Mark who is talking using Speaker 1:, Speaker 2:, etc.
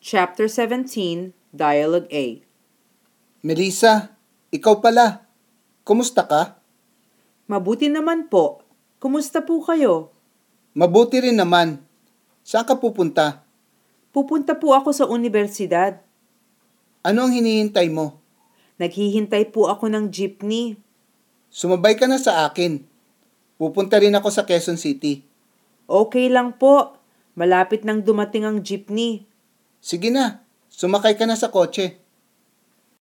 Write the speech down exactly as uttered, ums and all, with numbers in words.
Speaker 1: Chapter seventeen, Dialogue A.
Speaker 2: Melissa, ikaw pala. Kumusta ka?
Speaker 1: Mabuti naman po. Kumusta po kayo?
Speaker 2: Mabuti rin naman. Saan ka pupunta?
Speaker 1: Pupunta po ako sa universidad.
Speaker 2: Ano ang hinihintay mo?
Speaker 1: Naghihintay po ako ng jeepney.
Speaker 2: Sumabay ka na sa akin. Pupunta rin ako sa Quezon City.
Speaker 1: Okay lang po. Malapit nang dumating ang jeepney.
Speaker 2: Sige na, sumakay ka na sa kotse.